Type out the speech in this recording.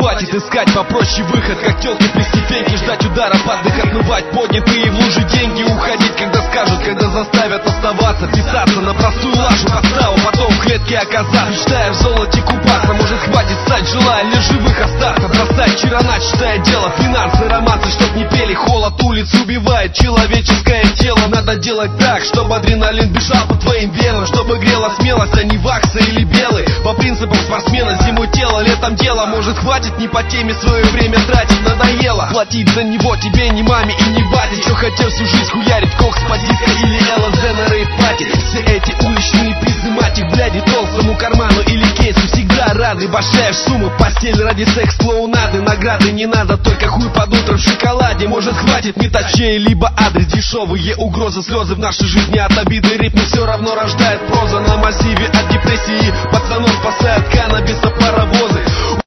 хватит искать попроще выход, как тёлки при степеньке, ждать удара под дых, отмывать поднятые в лужи деньги, уходить, когда скажут, когда заставят оставаться, писаться на простую лажу подставу, потом в клетке оказаться, мечтая в золоте купаться. Может, хватит стать, желая лишь живых остаться, бросать вчера начатое дело, финансы, романсы, чтоб не пели, холод улиц убивает человеческое тело. Надо делать так, чтобы адреналин бежал по твоим венам, чтобы грела смелость, а не вакса или белый. По принципам спортсмена, зимой тело, летом дело. Может, хватит не по теме свое время тратить, надоело платить за него тебе, не маме и не бате. Чё хотел всю жизнь хуярить, кокс по диско или ЛСД на рейв-пати. Все эти уличные пизды, мать их, бляди, толстому карману или кейсу всегда рады. Башляешь суммы, постель ради секс-клоунады, награды не надо, только хуй под утро в шоколаде. Может, хватит метать чей-либо адрес, дешевые угрозы, слезы в нашей жизни от обиды, ритм все равно рождает проза. На массиве от депрессии пацанов спасают каннабиса паровозы.